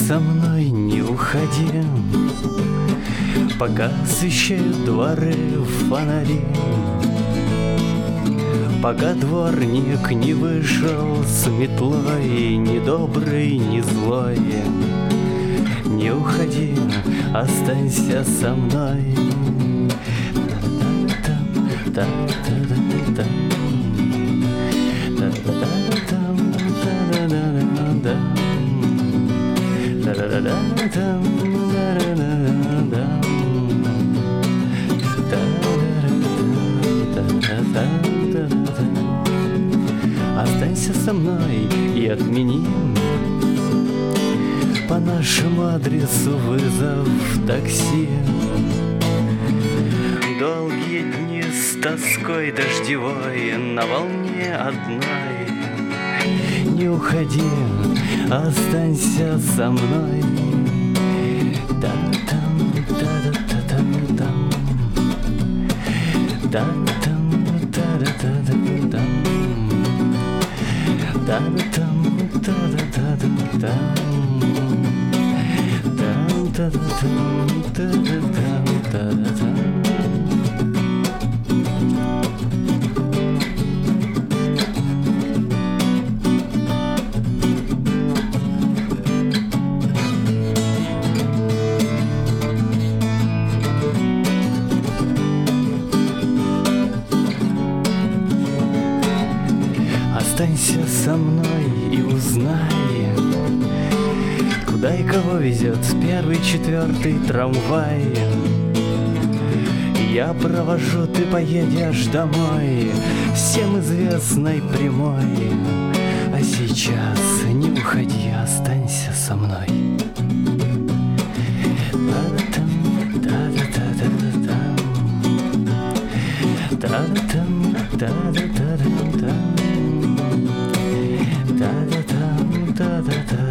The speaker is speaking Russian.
со мной, не уходи, пока освещают дворы фонари, пока дворник не вышел с метлой, ни добрый, ни злой. Не уходи, останься со мной. Останься со мной и отмени по нашему адресу вызов такси. Долгие дни с тоской дождевой на волне одной. Не уходи, останься со мной. Да-там, да-да-да-да-дам. Да-там, да-да-да-да-дам. Да-да-там, да-да-да-да-дам. Да-да-да-да-да-дам. Останься со мной и узнай, куда и кого везет первый, четвертый трамвай. Я провожу, ты поедешь домой всем известной прямой. А сейчас не уходи, останься со мной. Да-да-там, да-да-да-да-да-дам. Да-да-там, да-да-да-да-дам. Da da da da da da.